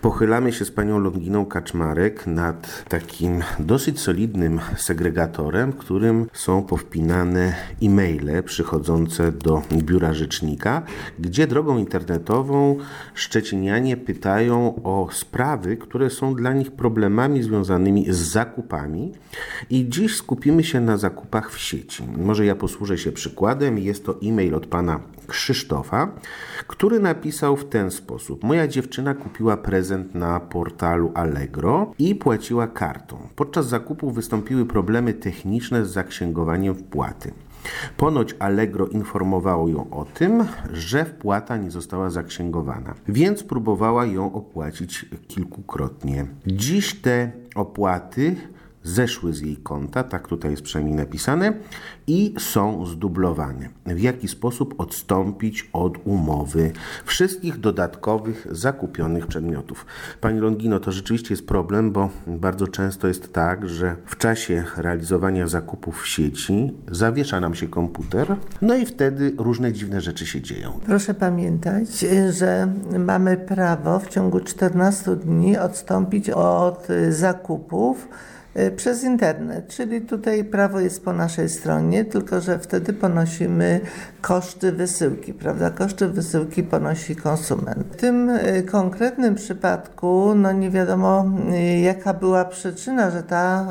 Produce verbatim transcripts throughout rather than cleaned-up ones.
Pochylamy się z panią Longiną Kaczmarek nad takim dosyć solidnym segregatorem, w którym są powpinane e-maile przychodzące do biura rzecznika, gdzie drogą internetową szczecinianie pytają o sprawy, które są dla nich problemami związanymi z zakupami. I dziś skupimy się na zakupach w sieci. Może ja posłużę się przykładem. Jest to e-mail od pana Krzysztofa, który napisał w ten sposób. Moja dziewczyna kupiła prezent na portalu Allegro i płaciła kartą. Podczas zakupu wystąpiły problemy techniczne z zaksięgowaniem wpłaty. Ponoć Allegro informowało ją o tym, że wpłata nie została zaksięgowana, więc próbowała ją opłacić kilkukrotnie. Dziś te opłaty zeszły z jej konta, tak tutaj jest przynajmniej napisane, i są zdublowane. W jaki sposób odstąpić od umowy wszystkich dodatkowych zakupionych przedmiotów? Pani Longino, to rzeczywiście jest problem, bo bardzo często jest tak, że w czasie realizowania zakupów w sieci zawiesza nam się komputer, no i wtedy różne dziwne rzeczy się dzieją. Proszę pamiętać, że mamy prawo w ciągu czternastu dni odstąpić od zakupów przez internet, czyli tutaj prawo jest po naszej stronie, tylko że wtedy ponosimy koszty wysyłki, prawda? Koszty wysyłki ponosi konsument. W tym konkretnym przypadku no nie wiadomo jaka była przyczyna, że ta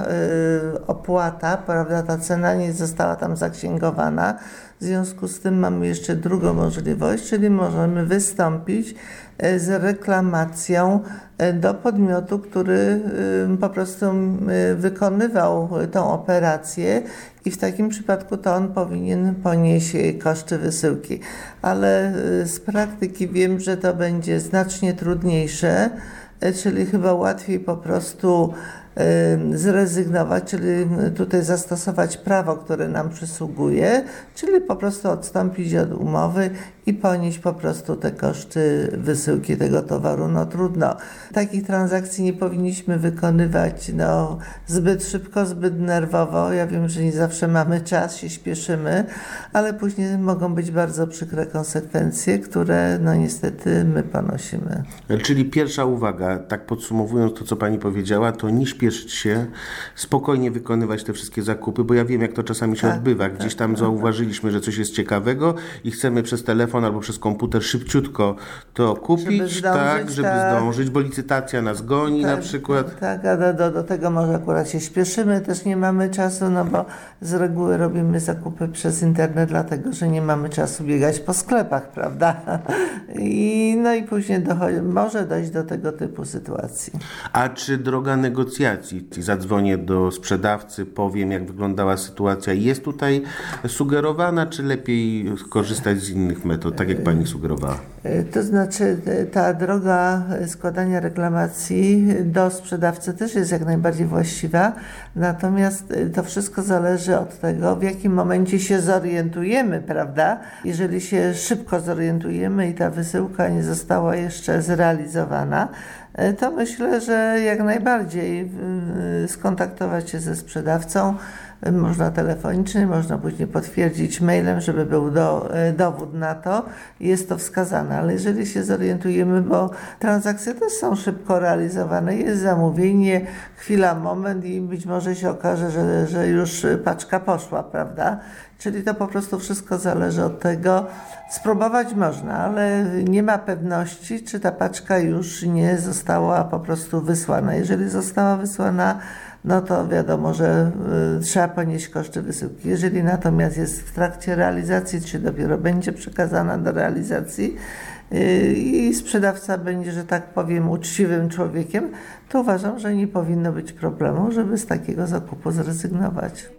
opłata, prawda, ta cena nie została tam zaksięgowana. W związku z tym mamy jeszcze drugą możliwość, czyli możemy wystąpić z reklamacją do podmiotu, który po prostu wykonywał tą operację i w takim przypadku to on powinien ponieść koszty wysyłki. Ale z praktyki wiem, że to będzie znacznie trudniejsze, czyli chyba łatwiej po prostu zrezygnować, czyli tutaj zastosować prawo, które nam przysługuje, czyli po prostu odstąpić od umowy i ponieść po prostu te koszty wysyłki tego towaru. No trudno. Takich transakcji nie powinniśmy wykonywać no, zbyt szybko, zbyt nerwowo. Ja wiem, że nie zawsze mamy czas, się śpieszymy, ale później mogą być bardzo przykre konsekwencje, które no niestety my ponosimy. Czyli pierwsza uwaga, tak podsumowując to, co pani powiedziała, to nie śpieszyć się, spokojnie wykonywać te wszystkie zakupy, bo ja wiem, jak to czasami się tak, odbywa. Gdzieś tam tak, zauważyliśmy, że coś jest ciekawego i chcemy przez telefon albo przez komputer szybciutko to kupić, żeby zdążyć, tak, żeby tak. zdążyć, bo licytacja nas goni tak, na przykład. Tak, a do, do, do tego może akurat się śpieszymy, też nie mamy czasu, no bo z reguły robimy zakupy przez internet, dlatego, że nie mamy czasu biegać po sklepach, prawda? I, no i później dochodzi, może dojść do tego typu sytuacji. A czy droga negocjacji, zadzwonię do sprzedawcy, powiem, jak wyglądała sytuacja, jest tutaj sugerowana, czy lepiej korzystać z innych metod, tak jak pani sugerowała? To znaczy ta droga składania reklamacji do sprzedawcy też jest jak najbardziej właściwa, natomiast to wszystko zależy od tego, w jakim momencie się zorientujemy, prawda? Jeżeli się szybko zorientujemy i ta wysyłka nie została jeszcze zrealizowana, to myślę, że jak najbardziej skontaktować się ze sprzedawcą. Można telefonicznie, można później potwierdzić mailem, żeby był do, dowód na to. Jest to wskazane, ale jeżeli się zorientujemy, bo transakcje też są szybko realizowane, jest zamówienie, chwila, moment i być może się okaże, że, że już paczka poszła, prawda? Czyli to po prostu wszystko zależy od tego. Spróbować można, ale nie ma pewności, czy ta paczka już nie została po prostu wysłana. Jeżeli została wysłana, no to wiadomo, że y, trzeba ponieść koszty wysyłki. Jeżeli natomiast jest w trakcie realizacji, czy dopiero będzie przekazana do realizacji y, i sprzedawca będzie, że tak powiem, uczciwym człowiekiem, to uważam, że nie powinno być problemu, żeby z takiego zakupu zrezygnować.